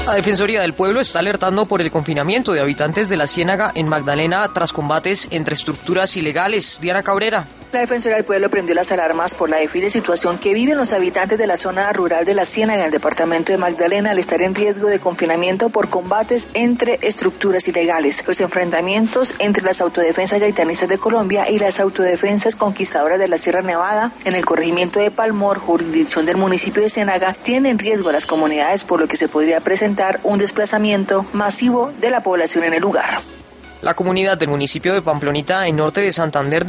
La Defensoría del Pueblo está alertando por el confinamiento de habitantes de la Ciénaga en Magdalena tras combates entre estructuras ilegales. Diana Cabrera. La Defensoría del Pueblo prendió las alarmas por la difícil situación que viven los habitantes de la zona rural de la Ciénaga en el departamento de Magdalena al estar en riesgo de confinamiento por combates entre estructuras ilegales. Los enfrentamientos entre las autodefensas gaitanistas de Colombia y las autodefensas conquistadoras de la Sierra Nevada en el corregimiento de Palmor, jurisdicción del municipio de Ciénaga, tienen en riesgo a las comunidades, por lo que se podría presentar un desplazamiento masivo de la población en el lugar. La comunidad del municipio de Pamplonita, en norte de Santander,